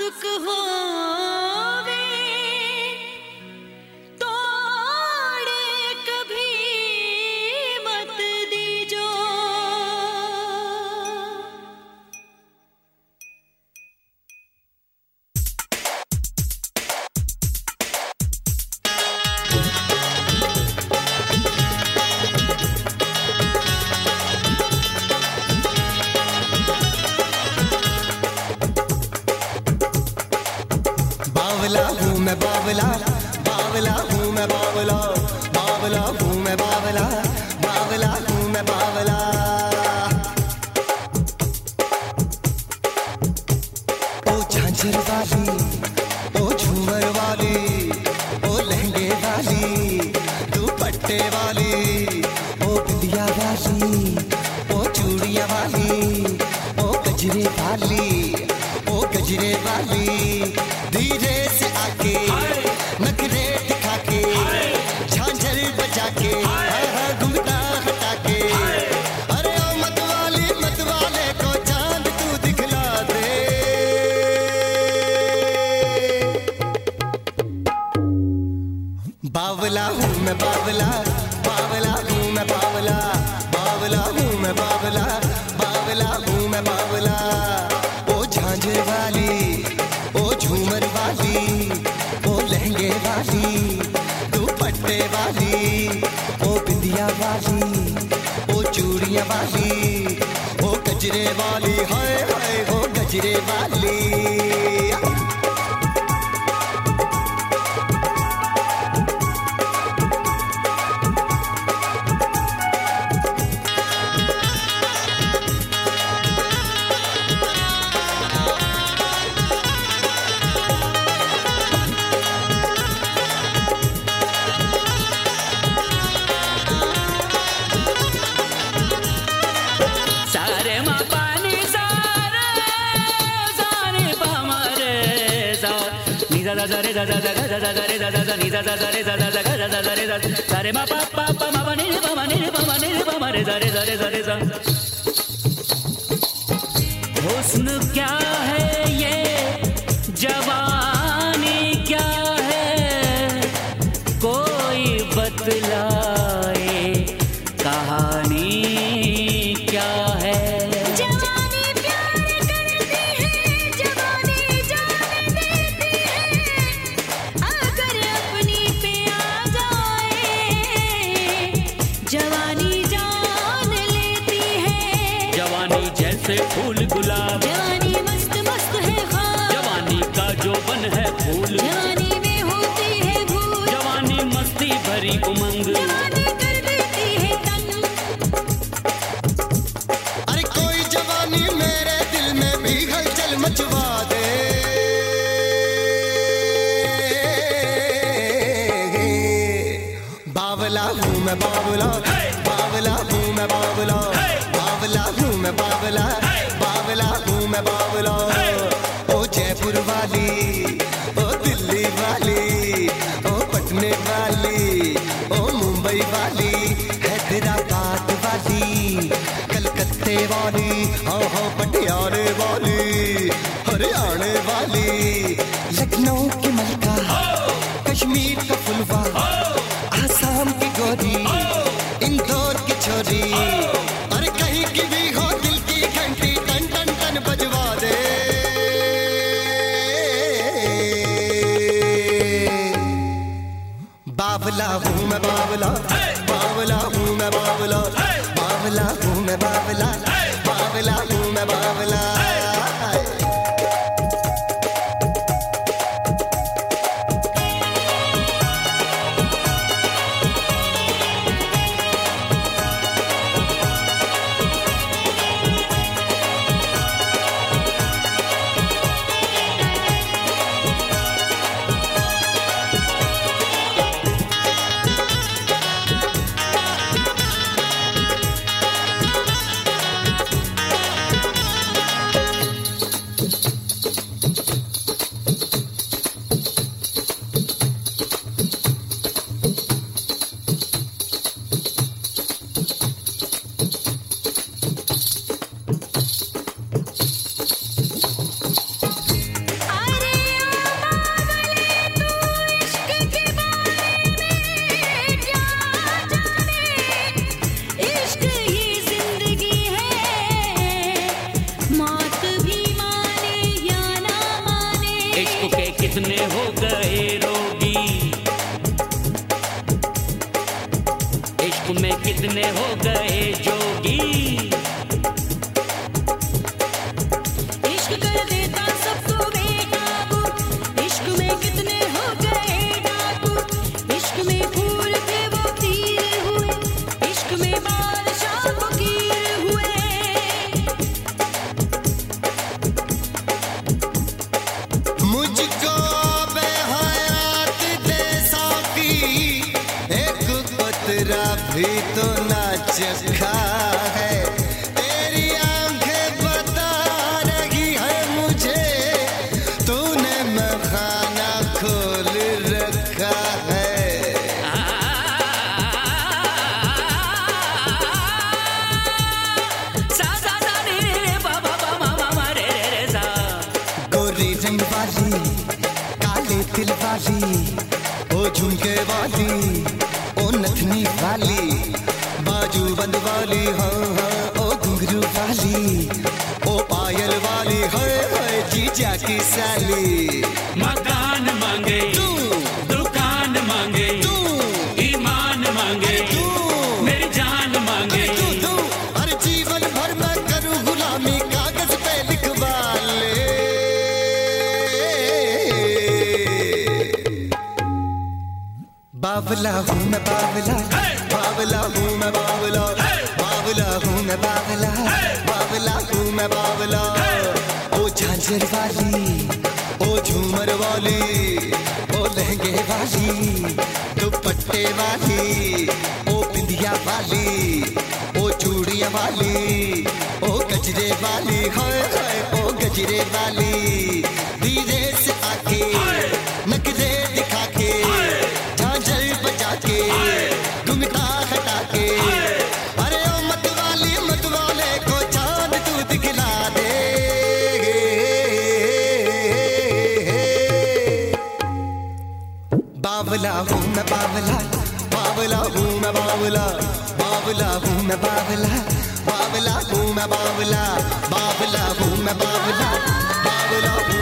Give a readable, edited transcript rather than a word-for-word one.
नाजुक होवे तोड़ कभी मत दीजो। बावला हूँ मैं बावला, बावला हूँ मैं बावला, बावला हूँ मैं बावला, बावला हूँ मैं बावला। ओ झांझर वाली, ओ झूमर वाली, ओ लहंगे वाली, दुपट्टे वाली, ओ बिंदिया वाली, ओ चूड़िया वाली, ओ गजरे वाली, ओ गजरे वाली। धीरे से आके नखरे दिखा के झांझर बजा के घुंघटा हटा के, अरे ओ मत वाले को चांद तू दिखला दे। बावला हूँ मैं बावला, बावला हूँ मैं बावला, बावला हूँ मैं बावला, बावला हूँ मैं बावला। ओ झांझर वाली, ओ झूमर वाली, ओ लहंगे वाली, दुपट्टे वाली, ओ बिंदिया वाली, ओ चूड़ियां वाली, ओ गजरे वाली, हाय हाय ओ गजरे वाली। हुस्न क्या है ये, जवानी क्या है, कोई बतलाए कहानी क्या है। जवानी प्यार करती है, जवानी जान देती है, अगर अपनी पे आ जाए जवानी जान लेती है। जवानी जैसे फूल गुलाब, जवानी मस्त मस्त है ख्वाब, जवानी का जोबन है फूल, जवानी में होती है भूल, जवानी मस्ती भरी उमंग, जवानी कर देती है तंग। अरे कोई जवानी मेरे दिल में भी हलचल मचवा दे। बावला हूँ मैं बावला, बावला हूँ मैं बावला, बावला हूँ मैं बावला, बावला हूँ मैं बावला। ओ जयपुर वाली, ओ दिल्ली वाली, ओ पटने वाली, ओ मुंबई वाली, हैदराबाद वाली, कलकत्ते वाली, हाँ पटियाले वाली, हरियाणा वाली, लखनऊ की मलका, कश्मीर का फुलवा, आसाम की गोरी, इंदौर की छोरी, अरे कहीं की भी हो दिल की घंटी टन टन टन बजवा दे। बावला हूँ मैं बावला, बावला हूँ मैं बावला, बावला हूँ मैं बावला, बावला हूँ मैं बावला। कितने हो गए रोगी, इश्क में कितने हो गए जोगी। इश्क कर देता सबको बेकाबू, इश्क में कितने हो गए डाकू। इश्क में फूल थे वो तीर हुए, इश्क में बादशाह फकीर हुए। मुझको बेहयात दे साकी, एक कतरा भी तो ना चखा है। तेरी आंखें बता रही है मुझे, तूने मखाना खोल रखा है। सा सा सा रे रे बा बा बा मा मा मा रे रे रे सा। गोरी रंग वाली, काले दिल वाली, ओ झुमके वाली, ओ नथनी वाली, बाजू बंद वाली, हाँ हाँ, ओ घुंघरू वाली, ओ पायल वाली, हाय हाय जीजा की साली। मकान मांगे तू, दुकान मांगे तू, ईमान मांगे तू, मेरी जान मांगे। तू, तू, अरे जीवन भर मैं करूँ गुलामी, कागज पे लिखवा ले। बावला हूँ मैं बावला, बावला हूँ मैं बावला, बावला हूँ मैं बावला, बावला हूँ मैं बावला। ओ झांझर वाली, ओ झूमर वाली, ओ लहंगे वाली, दुपट्टे वाली, ओ बिंदिया वाली, ओ चूड़िया वाली, ओ गजरे वाली, हाय हाय ओ गजरे वाली। धीरे से आके नखरे दिखा के, झांझर बजा के, घुंघटा हटा के, अरे ओ मत वाले को चांद तू दिखला दे। बावला हूँ मैं बावला, बावला हूँ मैं बावला, बावला हूँ मैं बावला, बावला हूँ मैं बावला, बावला हूँ मैं बावला, बावला